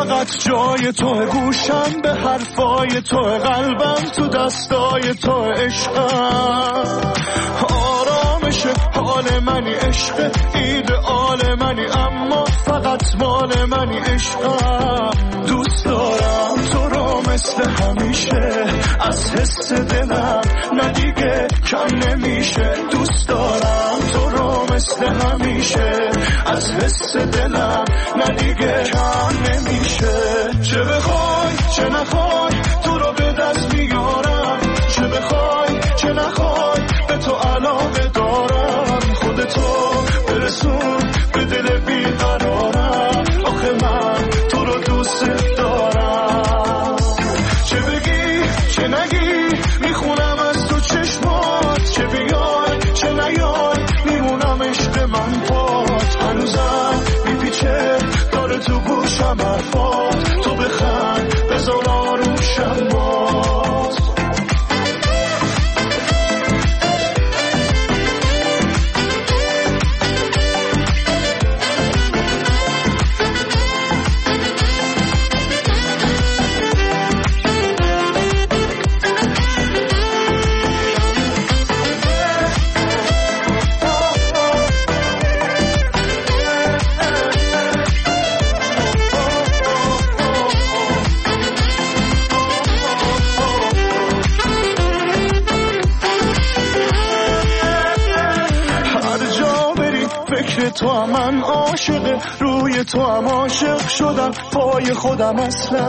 فقط جای تو، گوشم به حرفای تو، قلبم تو دستای تو، عشقم آرامش حال منی، عشق ایدئال منی، اما فقط مال منی، عشقم دوست دارم تو رو مثل همیشه، از حس دلم ندیگه کم نمیشه، دوست دارم تو رو مثل همیشه، از حس دلم ندیگه کم نمیشه، چه بخوای چه نخوای تو رو به دست میارم، چه بخوای چه نخوای به تو علاقه دارم، خودتو برسون به دل بیقرارم، آخه من تو رو دوست دارم، چه بگی چه نگی میخونم از تو چشمات، چه بیای چه نیای میمونم عشق من پات، هنوزم میپیچه داره تو گوشم حرفات، تو بخند بذار آروشم باز. تو هم من عاشق، روی تو هم عاشق شدم، پای خودم اصلا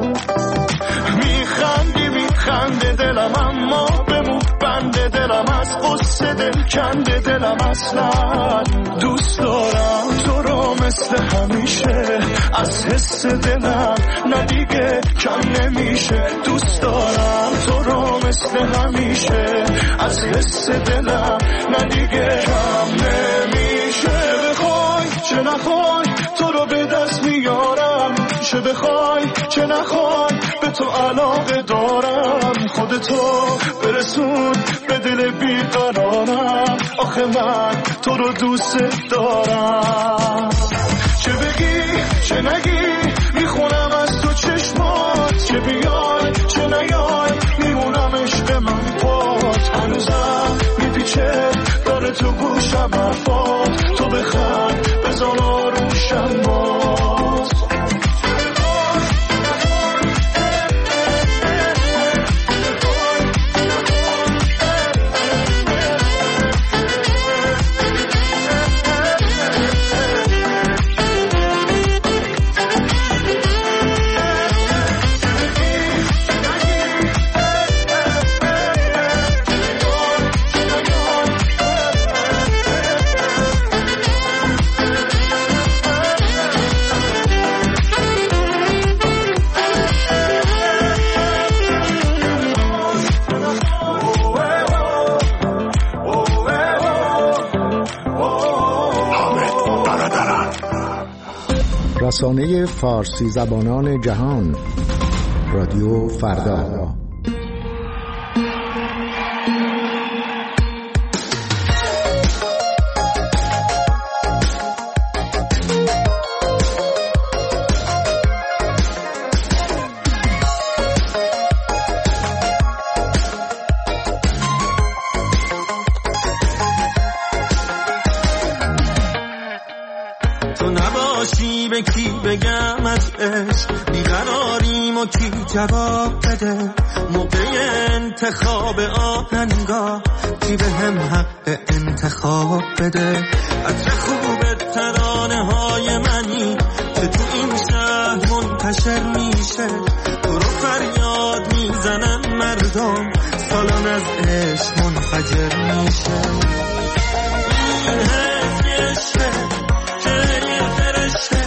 میخنده دلم، اما بمون بنده دلم، از قصه دل کنده دلم، اصلا دوست دارم تو رو مثل همیشه، از حس دلم ندیگه کم نمیشه، دوست دارم تو رو مثل همیشه، از حس دلم ندیگه کم نمیشه، بخوای چه نخوای تو رو به دست میارم، چه بخوای چه نخوای به تو علاقه دارم، خودتو برسون به دل بیقرارم، آخه من تو رو دوست دارم، چه بگی چه نگی میخونم از تو چشمات، چه بیای چه نیای میمونم عشق من پات، هنوزم میپیچه داره تو گوشم حرفات، تو بخند بذار آروشم باز. رسانه فارسی زبانان جهان، رادیو فردا. به کی بگم از عشق بیقراریم و کی جواب بده، موقع انتخاب آهنگا کی به هم حق انتخاب بده، عطر خوب ترانه های منی که تو این شهر منتشر میشه، تو رو فریاد میزنن مردم، سالان از عشق منفجر میشه، این حس عشقه که یه فرشته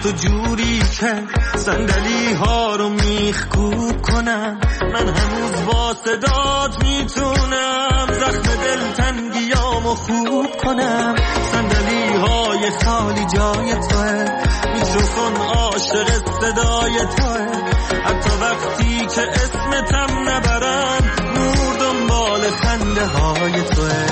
تو جوری که صندلی ها رو میخکوب کنم. من هنوز با صدات میتونم زخم دلتنگیامو خوب کنم. صندلی های خالی جای توه، میکروفون عاشق صدای توه. حتی وقتی که اسمتم نبرم نور دنبال خنده های توه.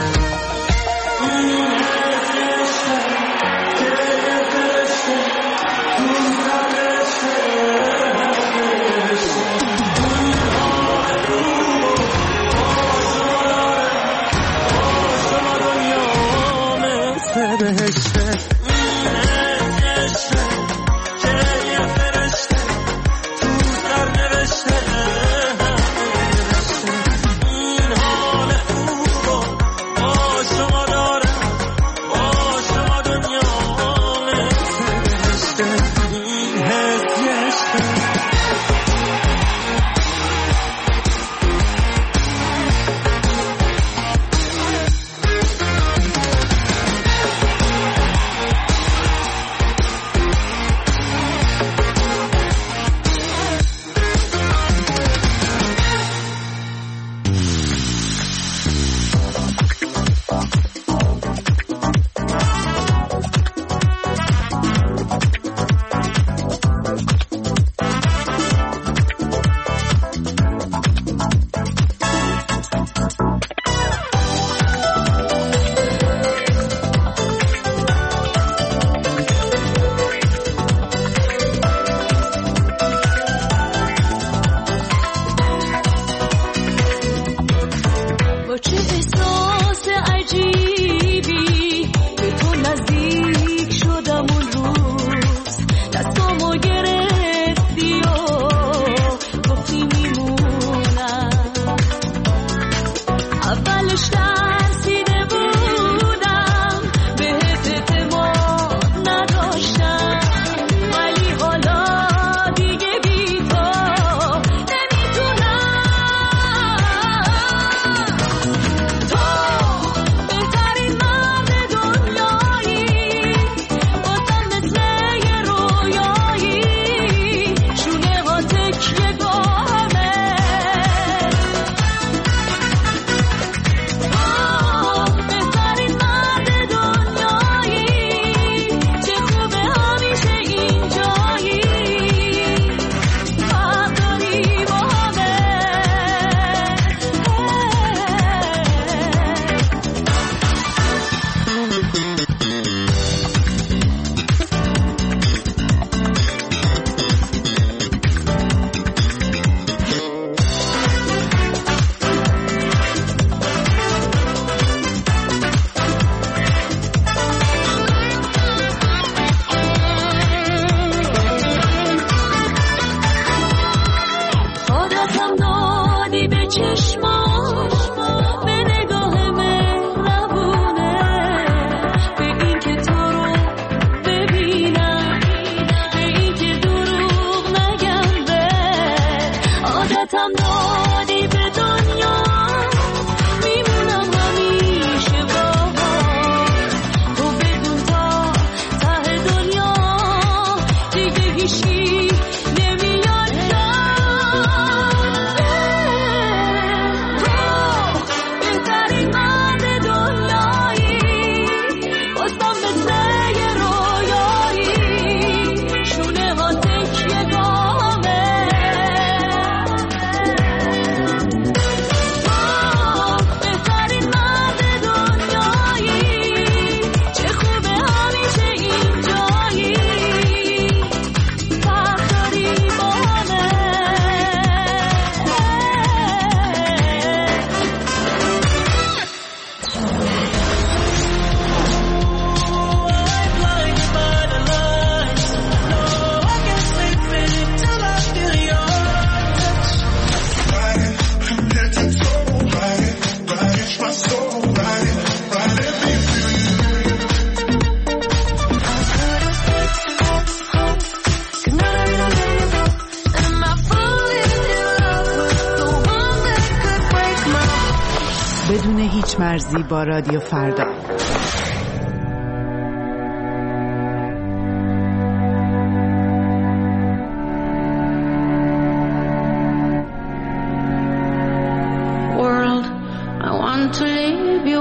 بدون هیچ مرزی با رادیو فردا.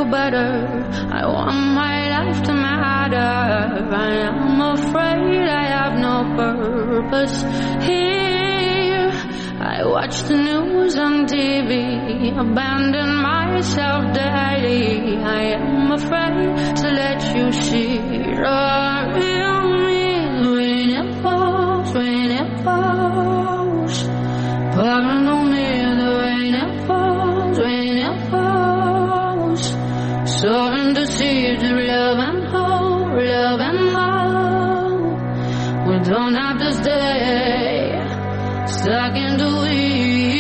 better. I want my life to matter. I am afraid I have no purpose here. I watch the news on TV, abandon myself daily. I am afraid to let you see the real me. When it falls, pardon me, the rain it falls, when it falls. Sowing the seeds of love and hope, love and love. We don't have to stay stuck in the weeds.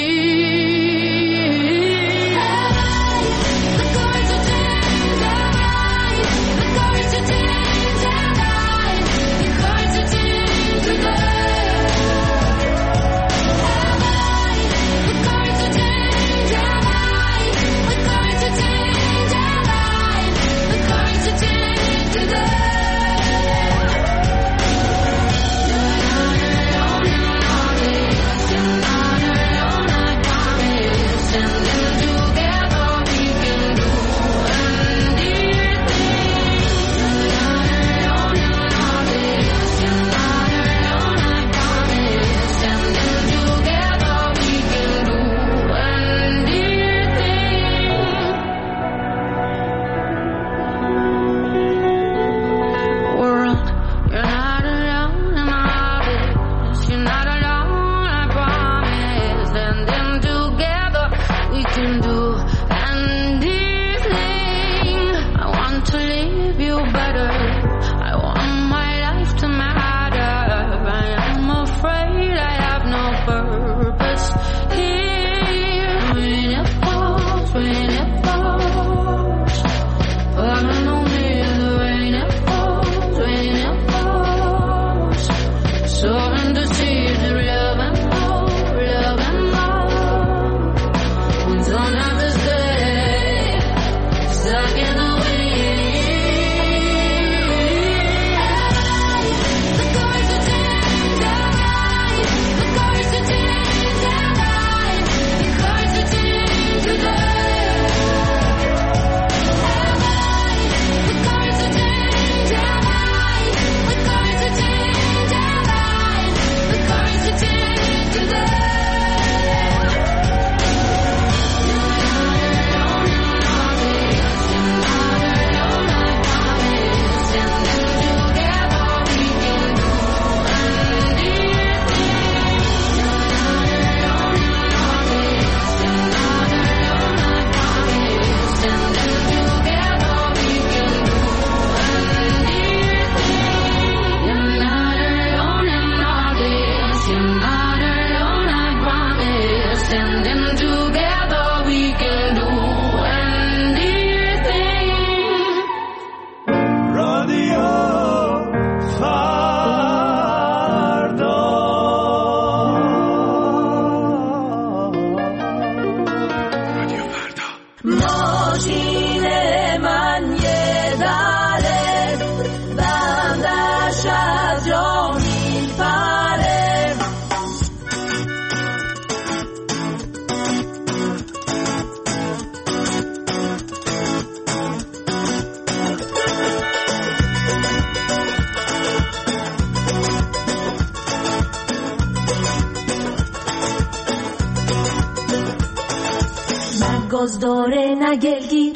گاز داره نه گلگیر،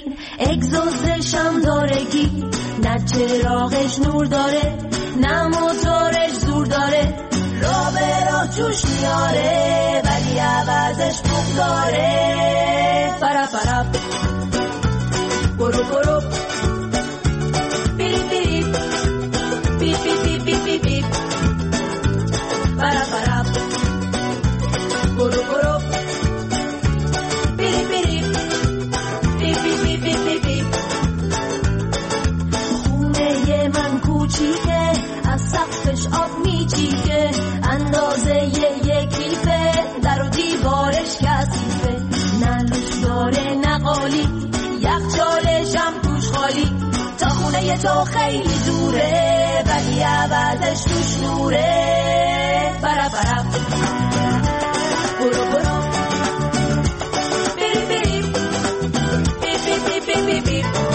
اگزوزشم داره گیر، نه چراغش نور داره نه موتورش زور داره، را به راه جوش میاره ولی عوضش بوق داره. فرا فرا برو برو بیری بیری بی بی بی بی بی بی فرا فرا برو برو بیری بیری بی بی بی بی بی بی. خونه من کوچیکه از سقفش آب میچیکه، اندازه یک لیفه، در و دیوارش کثیفه، نه لوش داره نه قالی، یخچالش هم توش خالی، تا خونه تو خیلی دوره ولی عوضش توش نوره. برا برا برو برو بیری بیری بی بی بی بی بی بی.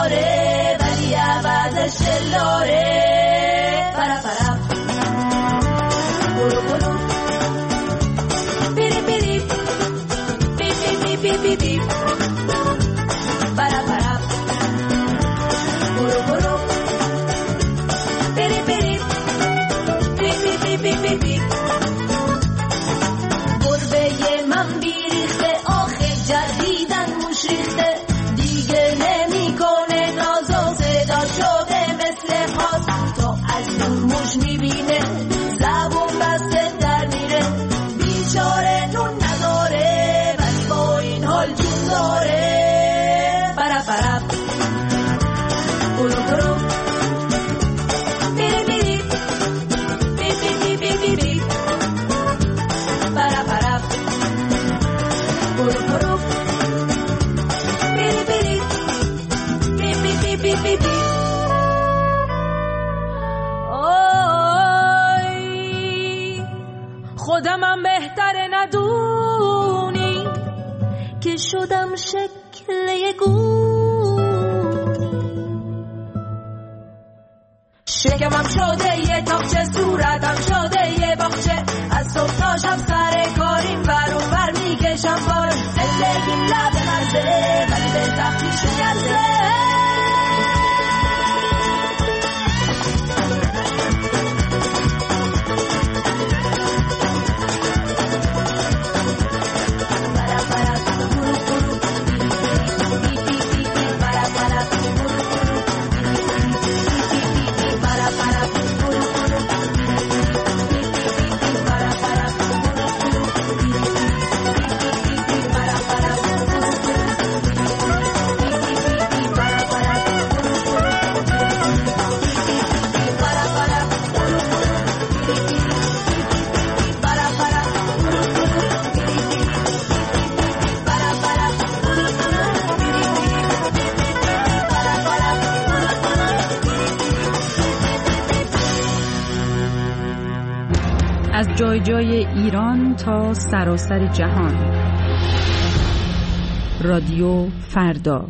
داره ولی عوضش دلاره. پرا پرا برو برو بیری بیری بی بی بی بی بی پرا پرا برو برو بیری بیری بی بی بی بی بی. گربه من بیریخته آخه جدیدن موش ریخته دیگه نمیکنه ناز و صدا شده مثل خاص. تا از اون موش میبینه زبون بسته در میره بیچاره نون نداره ولی با این حال جون داره. پرا پرا برو برو بیری بیری بی بی بی بی بی پرا پرا برو برو بیری بیری بی بی بی بی بی. خودمم بهتره ندونی که شدم شکل یه گول. شکمم شده یه تاقچه صورتم شده یه باغچه از صبح تا شب سر کاریم ور و ور میکشم بار زندگیم لب مرزه ولی به سختی شکسته. از جای جای ایران تا سراسر جهان. رادیو فردا.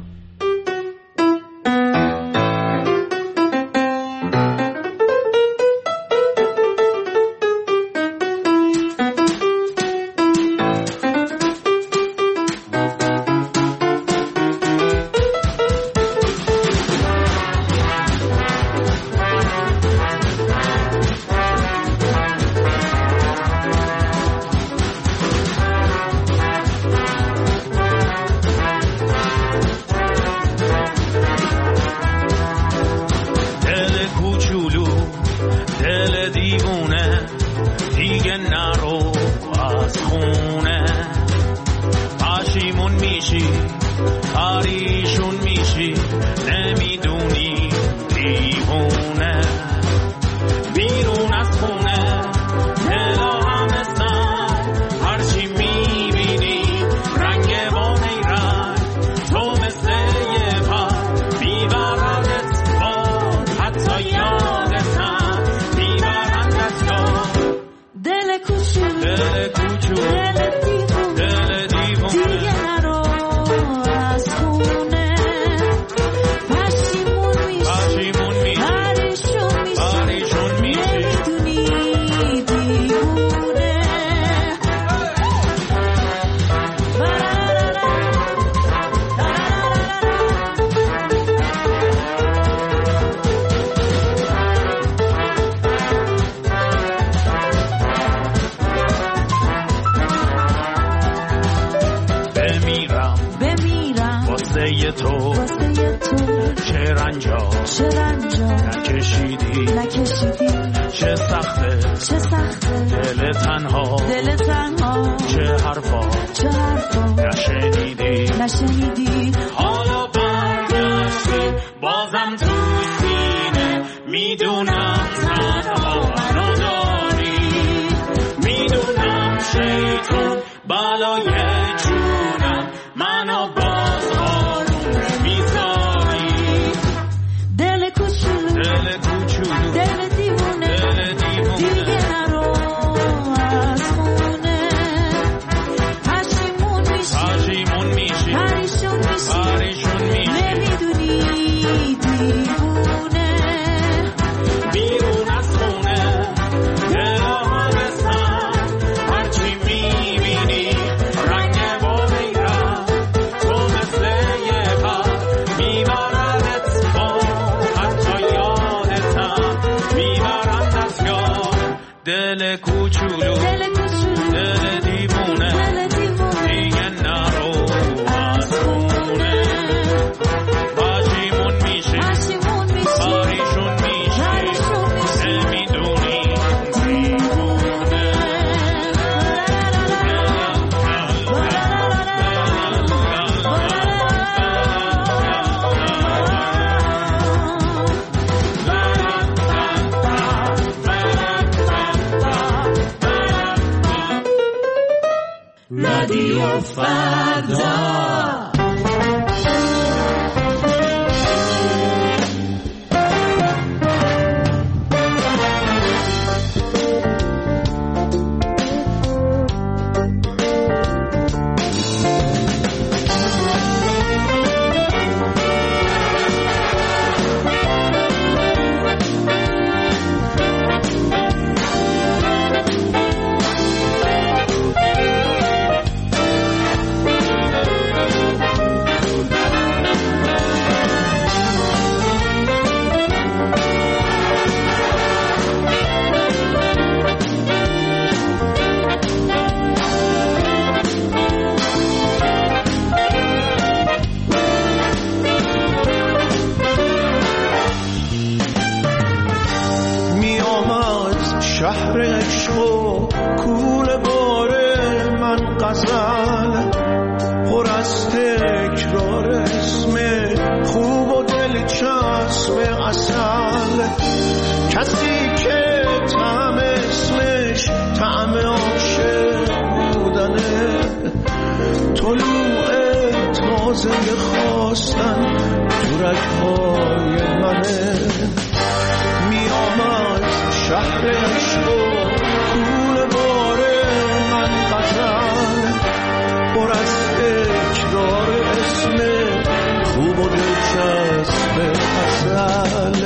دل کوچولو دل دیوونه دیگه نرو از خونه باجیمون میشه باریشون میشه نمیدونی دیوونه رادیو فردا شهر عشق و کوله باره من غزل پر از تکرار اسم خوب و دلچسب اصل کسی که طعم اسمش طعم عاشق بودنه طلوع تازه خواستن تو رگ‌های منه میامد شهر عشق و کوله باره من غزل پر از تکرار اسم خوب و دلچسب اصل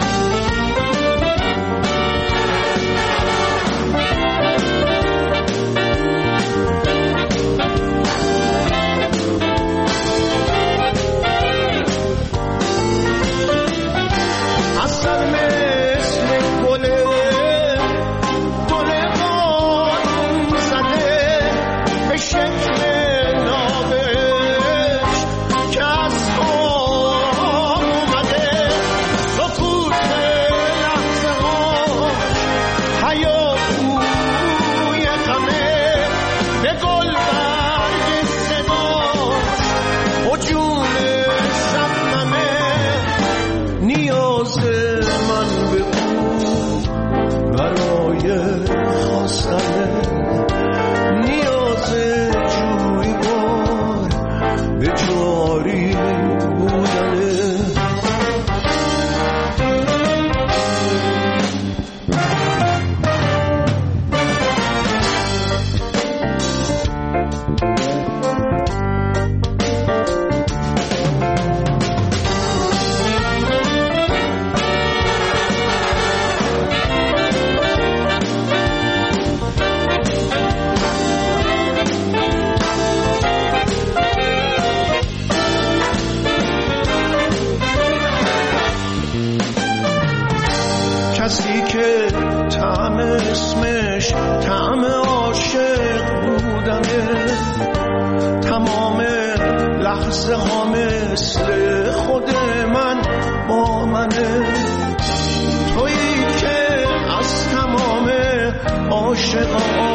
کسی که طعم اسمش طعم عاشق بودنه تمام لحظه ها مثل خود من با منه تویی که از تمام عاشق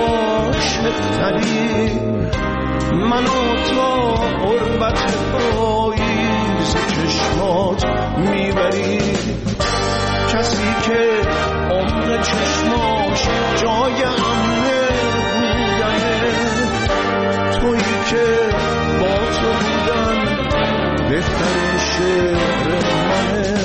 تری منو تا قربت پاییز چشمات میبری کسی که عمق چشماش جای امنه بودنه تویی که با تو بودن بهترین شعر منه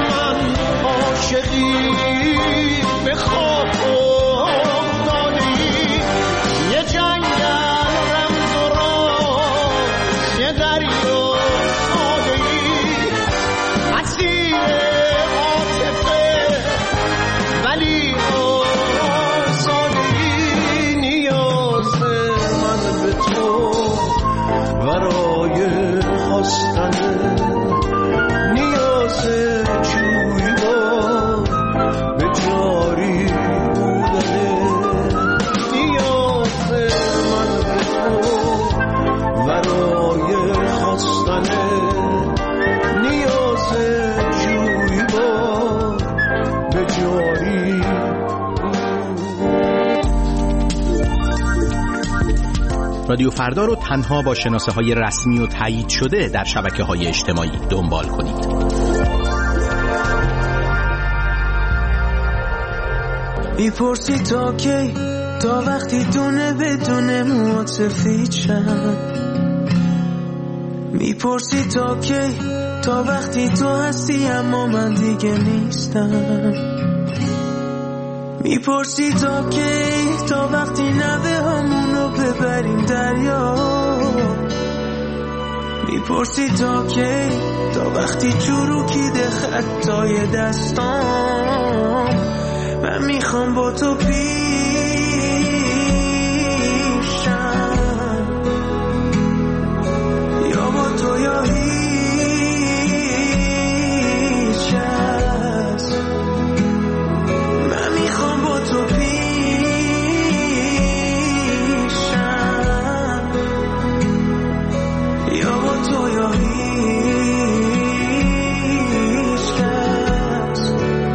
به خواب افتادی رادیو فردا رو تنها با شناسه‌های رسمی و تایید شده در شبکه‌های اجتماعی دنبال کنید. میپرسی تا کی، تا وقتی دونه بدونه موات سفید شن. میپرسی تا کی، تا وقتی تو هستی اما من دیگه نیستم. میپرسی تا کی، تا وقتی نوه همونو ببریم دریا. میپرسی تا کی، تا وقتی چروکیده خطای دستام. من میخوام با تو پیشم، یا با تو یا هیچ کس. من میخوام با تو پیشم، یا با تو یا هیچ کس.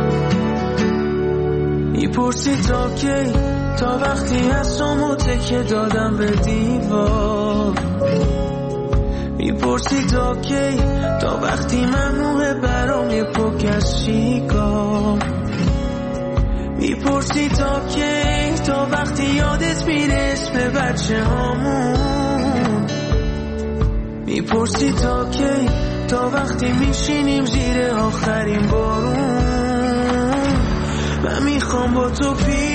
میپرسی تا کی، تا وقتی حسامو تکه دادم به دیوار. میپرسی تا کی، تا وقتی ممنوعه برام یه پک از شیکار. میپرسی تا کی، تا وقتی یادت میره اسم بچه هامون. میپرسی تا کی، تا وقتی میشینیم زیر آخرین بارون. من میخوام با تو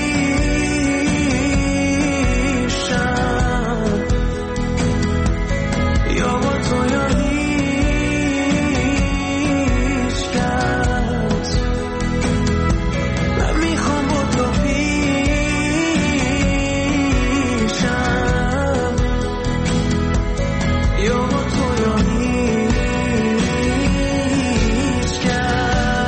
پیشم، یا با تو یا هیچ کس. من میخوام با تو پیشم، یا با تو یا هیچ کس.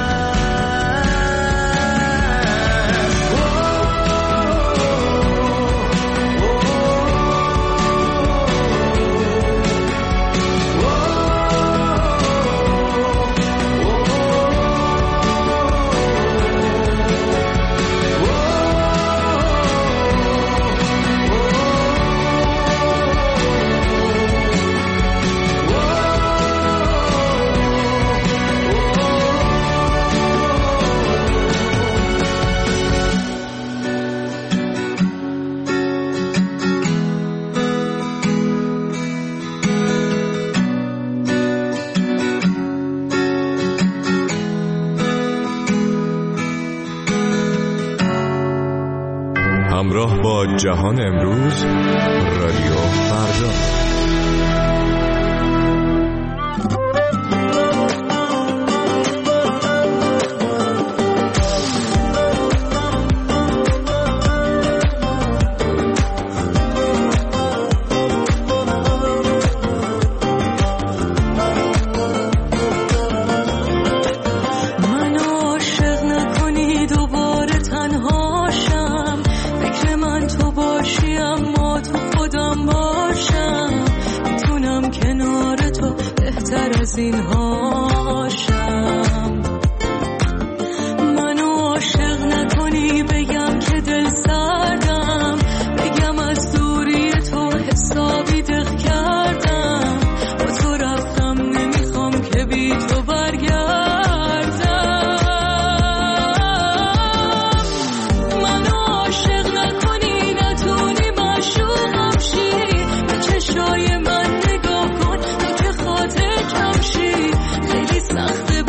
همراه با جهان امروز، رادیو فردا. چشای من نگاه کن، تو که خاطر کم شی. خیلی سخته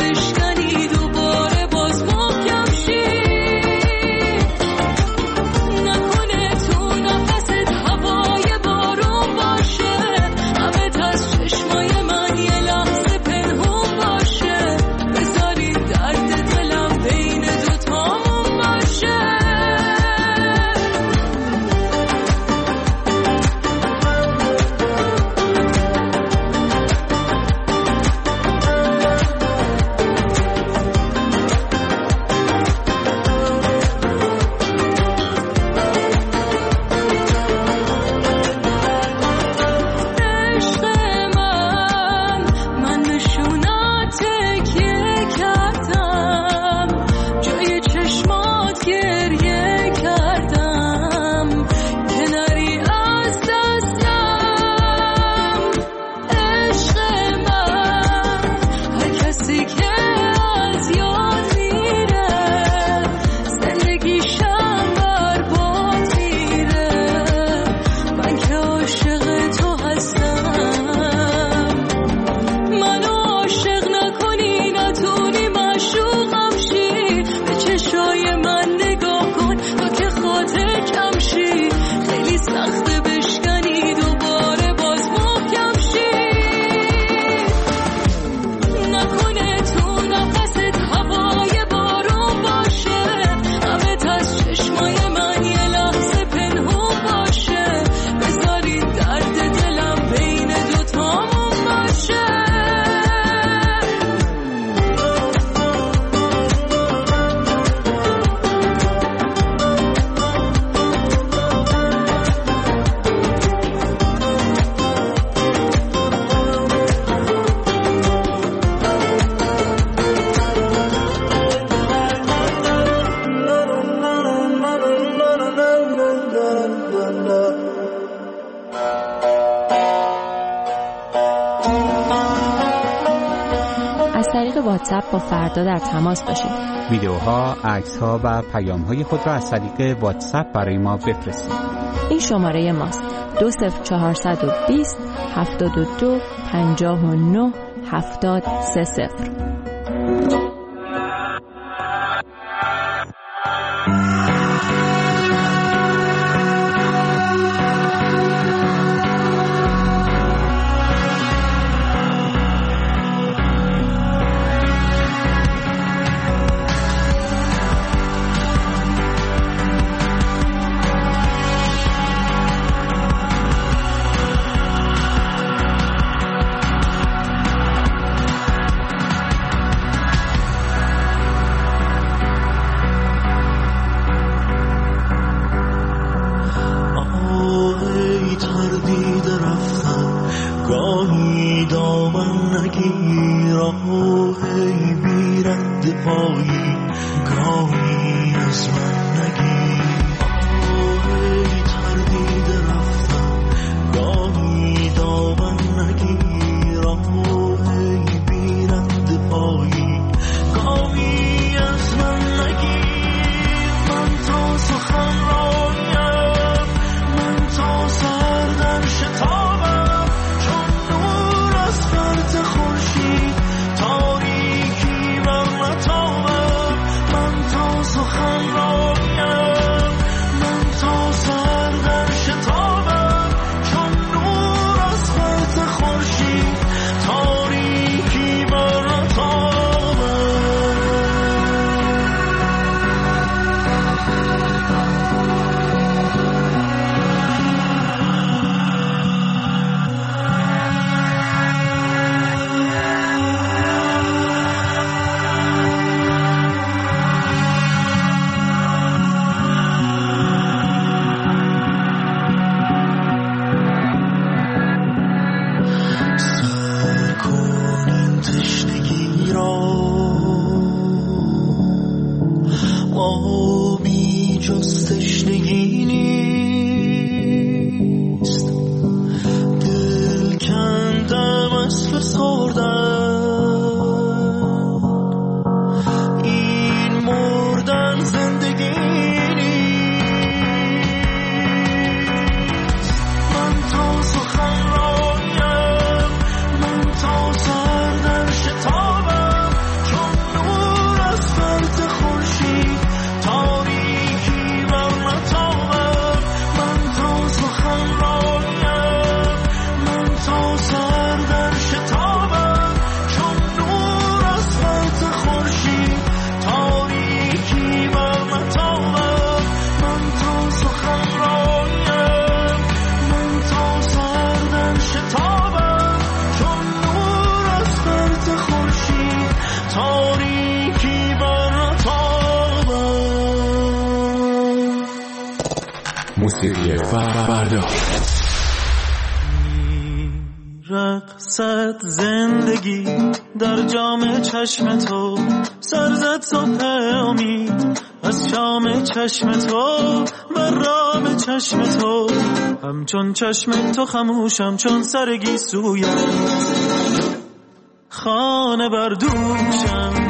طریق واتساپ با فردا در تماس باشید. ویدیوها، عکس‌ها و پیام‌های خود را از طریق واتساپ برای ما بفرستید. این شماره ماست: 20420 72 59 7030. موسیقی فردا. رقصت زندگی در جام چشم تو، سرزد صبح امید از شام چشم تو، بر رام چشم تو، همچون چشم تو خموشم چون سرگی سویم، خانه بردوشم.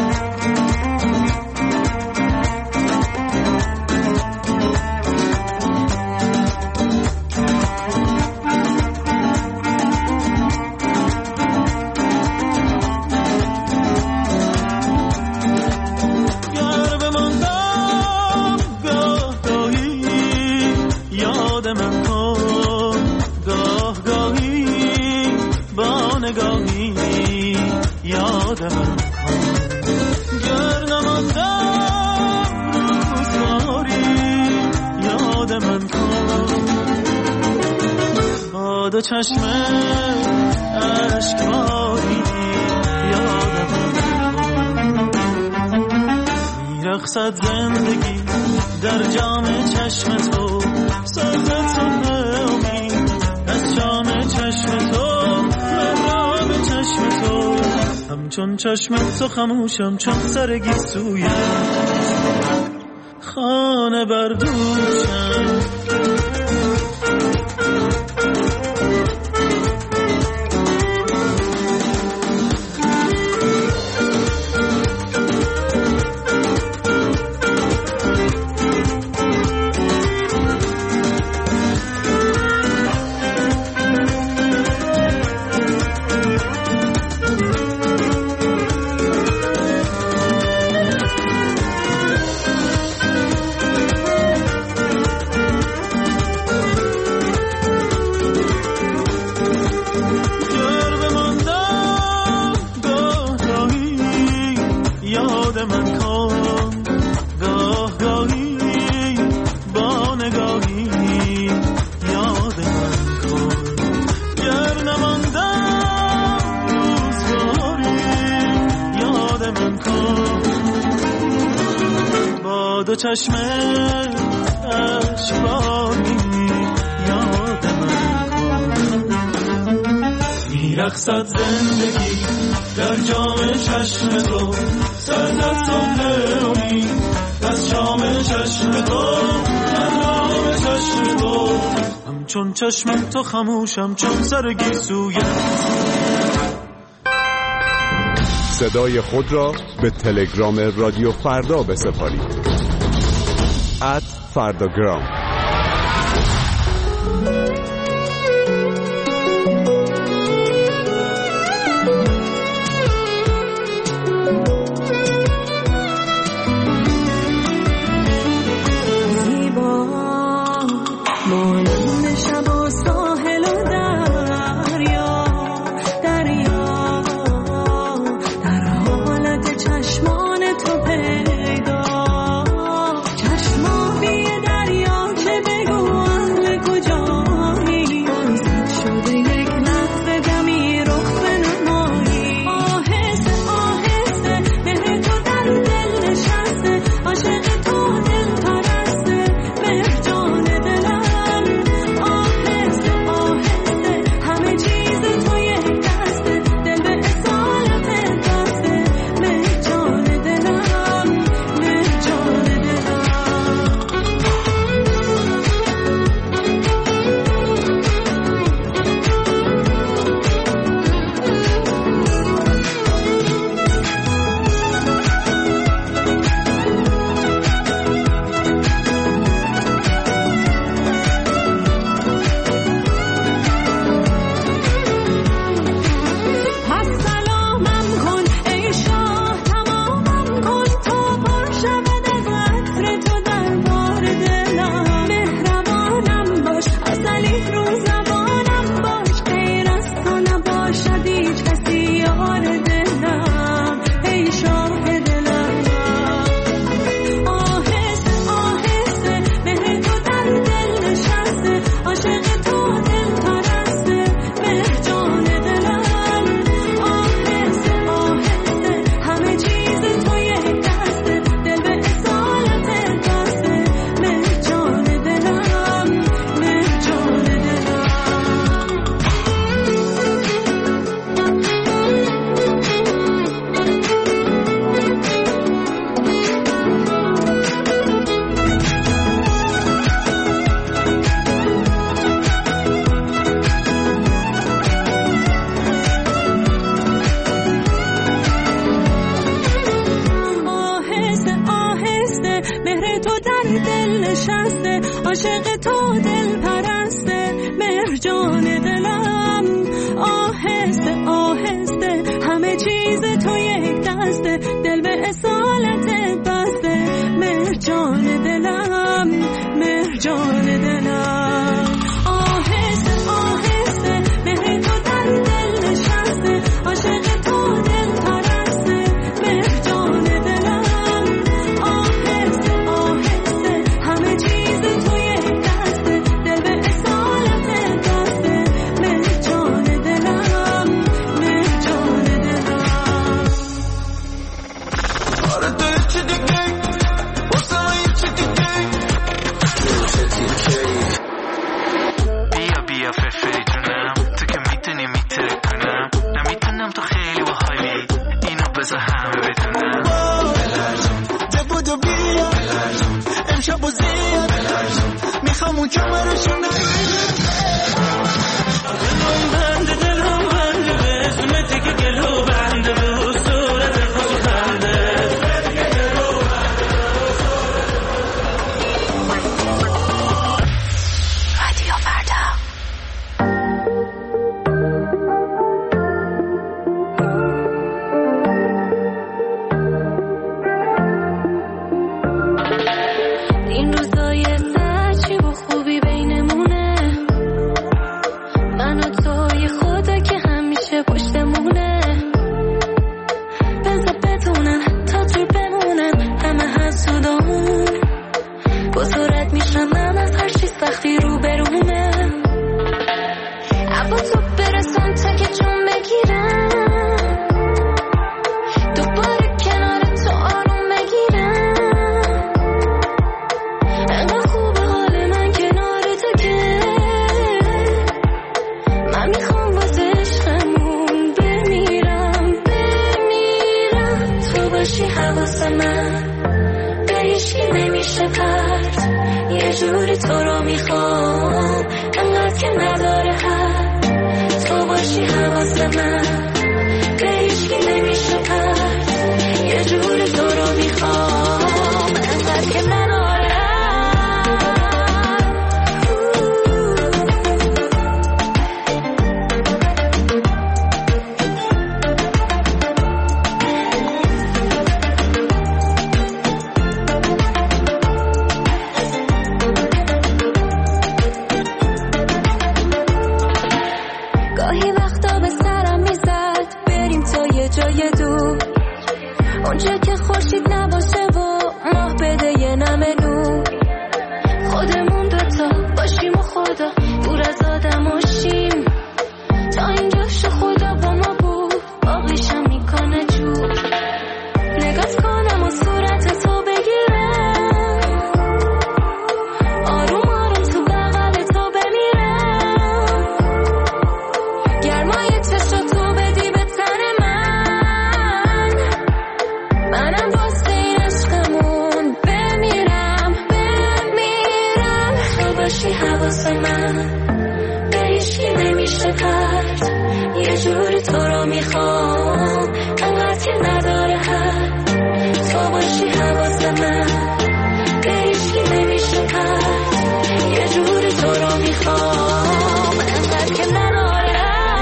دو چشم اشکباری یادم میرقصد زندگی در جام چشم تو، سرزد صبح امید از جام چشم تو، مرام چشم تو، همچون چشم تو خموشم چون سرگی سویم، خانه بردوشم. دو چشم اشکباری یادم میرقصد زندگی در جام چشم تو، سرد از صبح امید از شام چشم تو، از جام چشم تو. همچون چشم تو خموشم چون سر گیسوی. صدای خود را به تلگرام رادیو فردا بسپارید. @فرداگرام. من به هیچکی نمیشه پرد یه جور تو رو میخوام انقدر که من اونجا که خورشید نباشه و ماه بده یه نمه نور خودمون دوتا باشیم و خدا دور از آدم باشیم تا اینجاش خدا با ما بود باقیشم میکنه جور نگات کنم و صورت تو بگیرم آروم آروم تو بغل تو بمیرم گرمای چشم تو بدی به تن منم واسه این عشقمون بمیرم تو باشی حواس من به هیچکی نمیشه پرد یه جوری تو رو میخوام انقدر که نداره حد تو باشی حواس من به هیچکی نمیشه پرد یه جوری تو رو میخوام انقدر که نداره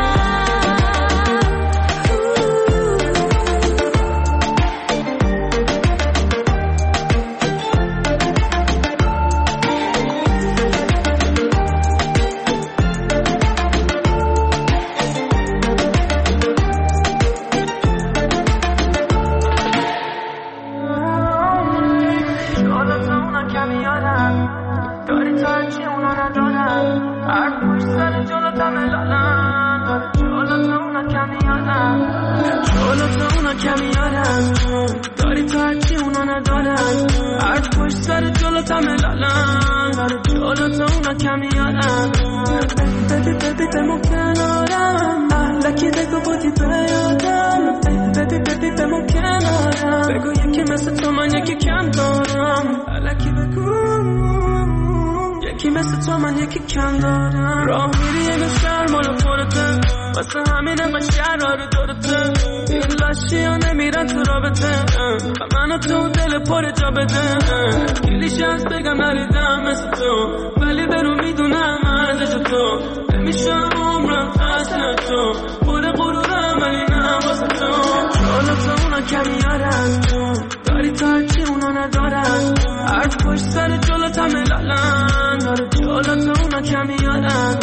راه میری یه شهر مال خورته واسه همین انقدر شرار دورته این لاشی ها نمیرن تو رابطه منو تو دل پر جا بده کلیشه هست بگم نریدم مثل تو ولی برو میدونم ارزش تو نمیشه عمرم خسته تو پر غرورم ولی نه واسه تو جالا تو اونا کمیارن داری تا هرچی اونا ندارن هرچ پشت سر جلوت همه لالن داره جالا تو اونا کمیارن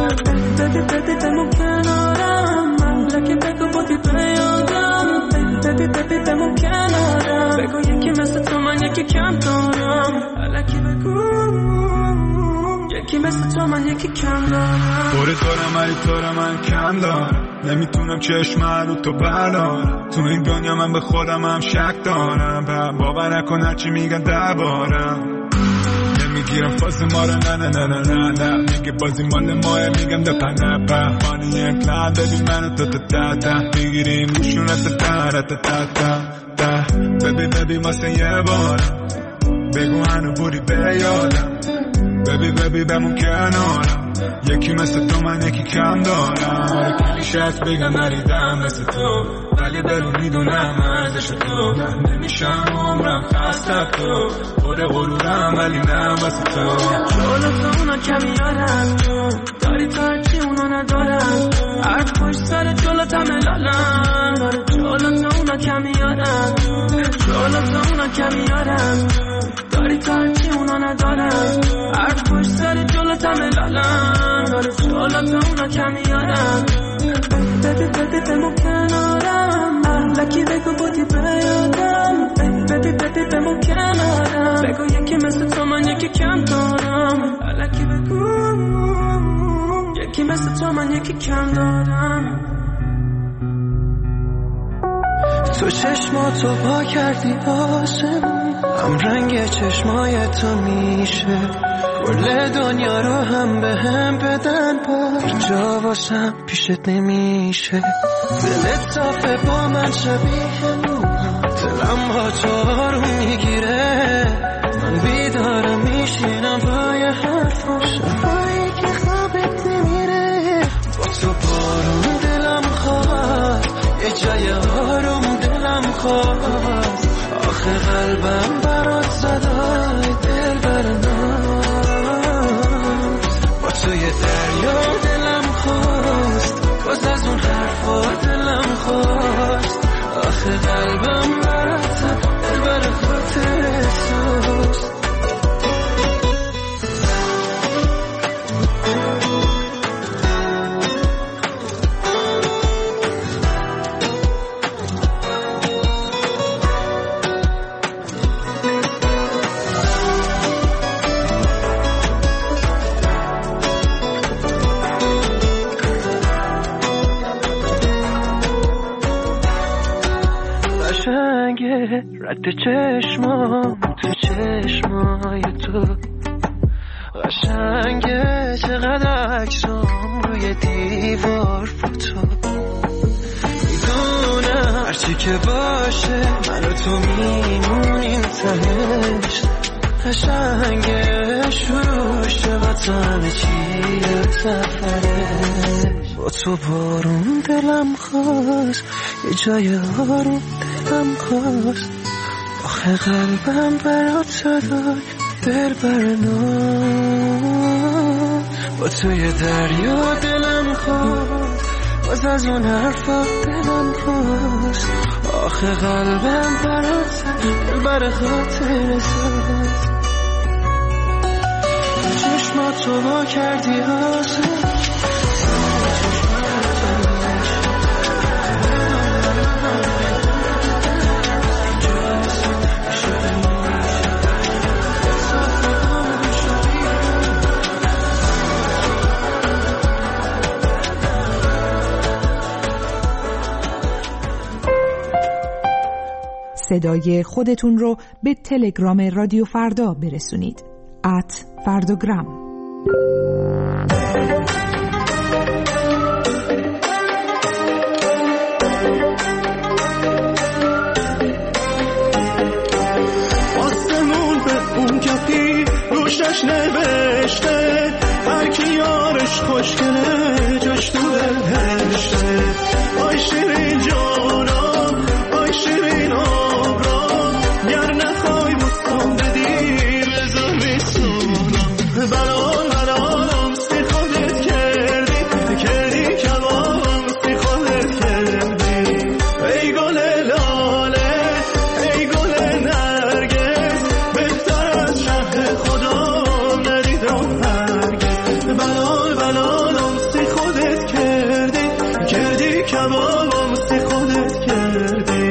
ببی بمون کنارم مملکه بگو بودی بیادم ببی بمون کنارم بگو یکی مثل تو من یکی کم دارم الکی بگو یکی مثل تو من یکی کم دارم دوره دارم ولی تو رو من کم دارم نمیتونم چشم رو تو بردارم تو این دنیا من به خودم هم شک دارم باور نکن هرچی میگن دربارم نمیگیرم فاز ما رو نه میگه بازی مال ماه میگم ده پنه مانی یک لحظه ببین منو تا میگیریم گوشونت تا ببی واسه یه بارم بگو هنو بودی به یادم ببی بمون کنارم یکی مثل تو من یکی کم دارم کلیشه هست بگم نریدم مثل تو ولی برو میدونم ارزش تو نمیشم عمرم خسته تو پر غرورم ولی نه واسه تو جلو تو اونا کمیارن داری تا هرچی اونا ندارن هر پشت سر جلو همه لالن داره جلو تو اونا کمیارن داری تا هرچی اونا ندارن هر پشت سر جلو همه لالن داره جلو تو اونا کمیارن ببی بمون کنارم مملکی بگو بودی بیادم ببی بمون کنارم بگو یکی مثل تو من یکی کم دارم الکی بگو یکی مثل تو من یکی کم دارم تو چشماتو پا کردی آسمون هم رنگ چشمای تو میشه کل دنیا رو هم به هم بدن با هیچ جا واسم پیشت نمیشه دلت صافه با من شبیه نونا دلم با تو آروم میگیره من بیدارم میشینم پای حرفا شبایی که خوابت نمیره با تو بارون دلم خواب خواست، آخه قلبم برات صدای دل برناست. با توی دریا دلم خواست، باز از اون حرفا دلم خواست، آخه قلبم برات دل بر خاطر سوست. رد چشمام تو چشمای تو قشنگه، چقدر عکسام روی دیوار فوتو. میدونم هرچی که باشه من و تو میمونیم تهش، قشنگه شروع شه با تو همه چی سفرش. با تو بارون دلم خواست، یه جای آروم دلم خواست، آخه قلبم برات صدای دل برناست. با توی دریا دلم خواست، باز از اون حرفا دلم خواست، آخه قلبم برات صدای دل بر خاطر ساز. چشماتو وا کردی آسان، صدای خودتون رو به تلگرام رادیو فردا برسونید. @فرداگرام. آسمون به اون کفی روشش نوشته، هر کی یارش خوشگله جاش تو بهشته. آی شیرین جانم، آی شیرین آبرام، گر نخوای بستان بدی بزا میسونم. بلال بلالم سی خودت کردی، کردی کبابم سی خودت کردی. ای گل لاله، ای گل نرگس، بهتر از شهر خدا ندیدم هرگز. بلال بلالم سی خودت کردی، کردی کبابم سی خودت کردی.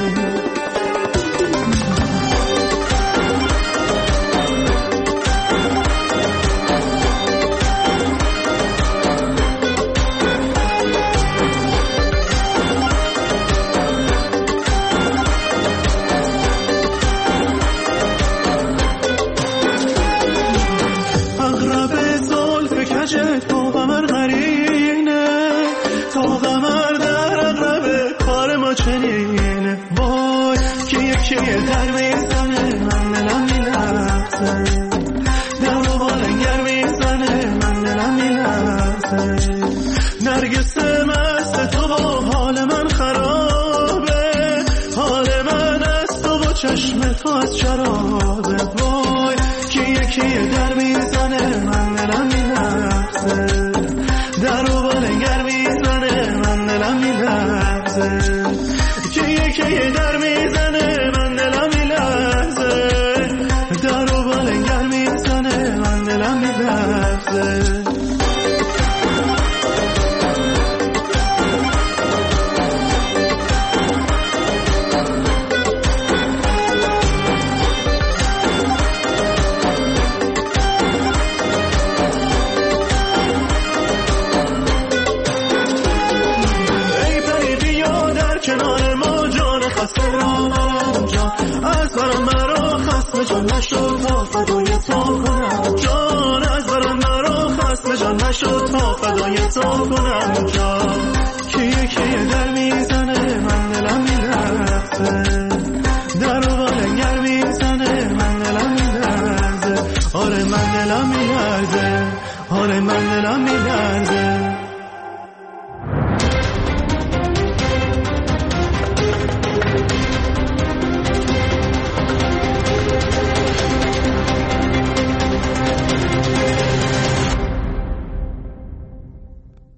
اغرب زلف کجت با قمر قرینه، تا قمر در اغرب کار ما چنینه. وای که یکی در میزنه من دلم میلرزه، در و بالنگر میزنه من دلم میلرزه. نرگس مست تو با حال من خرابه، حال من از تو با چشم تو از شرابه. وای که یکی در میزنه من دلم میلرزه، در و بالنگر میزنه من دلم میلرزه. که یکی در میزنه من دلم میلرزه، در و بالنگر میزنه من دلم میلرزه. کنار ما جان خسته را منم جان، از برم مرا خسته جان نشد تا فدای تو کنم جان. از برم مرا خسته جان نشد تا فدای تو کنم جان. که یکی در میزنه